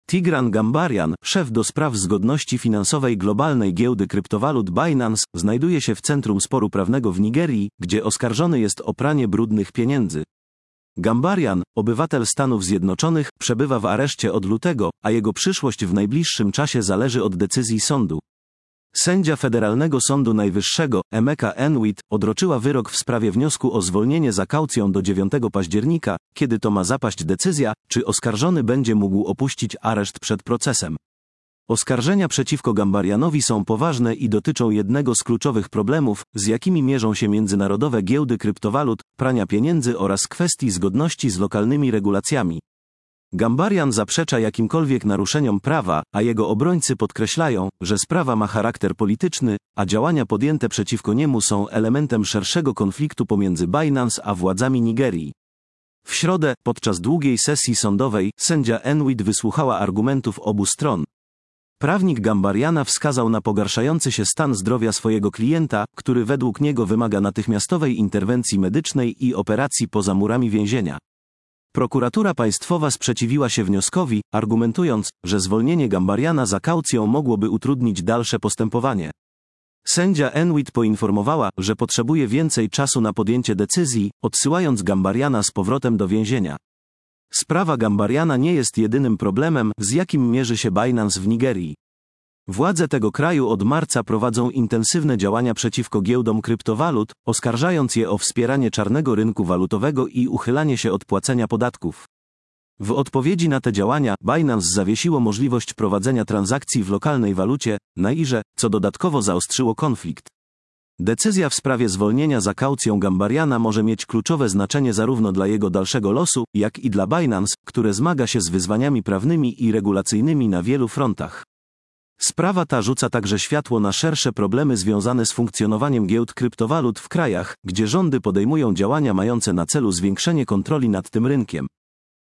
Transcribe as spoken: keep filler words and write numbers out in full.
Tigran Gambaryan, szef do spraw zgodności finansowej globalnej giełdy kryptowalut Binance, znajduje się w centrum sporu prawnego w Nigerii, gdzie oskarżony jest o pranie brudnych pieniędzy. Gambaryan, obywatel Stanów Zjednoczonych, przebywa w areszcie od lutego, a jego przyszłość w najbliższym czasie zależy od decyzji sądu. Sędzia Federalnego Sądu Najwyższego, Emeka Enwit, odroczyła wyrok w sprawie wniosku o zwolnienie za kaucją do dziewiątego października, kiedy to ma zapaść decyzja, czy oskarżony będzie mógł opuścić areszt przed procesem. Oskarżenia przeciwko Gambaryanowi są poważne i dotyczą jednego z kluczowych problemów, z jakimi mierzą się międzynarodowe giełdy kryptowalut, prania pieniędzy oraz kwestii zgodności z lokalnymi regulacjami. Gambaryan zaprzecza jakimkolwiek naruszeniom prawa, a jego obrońcy podkreślają, że sprawa ma charakter polityczny, a działania podjęte przeciwko niemu są elementem szerszego konfliktu pomiędzy Binance a władzami Nigerii. W środę, podczas długiej sesji sądowej, sędzia Enwit wysłuchała argumentów obu stron. Prawnik Gambaryana wskazał na pogarszający się stan zdrowia swojego klienta, który według niego wymaga natychmiastowej interwencji medycznej i operacji poza murami więzienia. Prokuratura państwowa sprzeciwiła się wnioskowi, argumentując, że zwolnienie Gambaryana za kaucją mogłoby utrudnić dalsze postępowanie. Sędzia Enwit poinformowała, że potrzebuje więcej czasu na podjęcie decyzji, odsyłając Gambaryana z powrotem do więzienia. Sprawa Gambaryana nie jest jedynym problemem, z jakim mierzy się Binance w Nigerii. Władze tego kraju od marca prowadzą intensywne działania przeciwko giełdom kryptowalut, oskarżając je o wspieranie czarnego rynku walutowego i uchylanie się od płacenia podatków. W odpowiedzi na te działania, Binance zawiesiło możliwość prowadzenia transakcji w lokalnej walucie, Nairze, co dodatkowo zaostrzyło konflikt. Decyzja w sprawie zwolnienia za kaucją Gambaryana może mieć kluczowe znaczenie zarówno dla jego dalszego losu, jak i dla Binance, które zmaga się z wyzwaniami prawnymi i regulacyjnymi na wielu frontach. Sprawa ta rzuca także światło na szersze problemy związane z funkcjonowaniem giełd kryptowalut w krajach, gdzie rządy podejmują działania mające na celu zwiększenie kontroli nad tym rynkiem.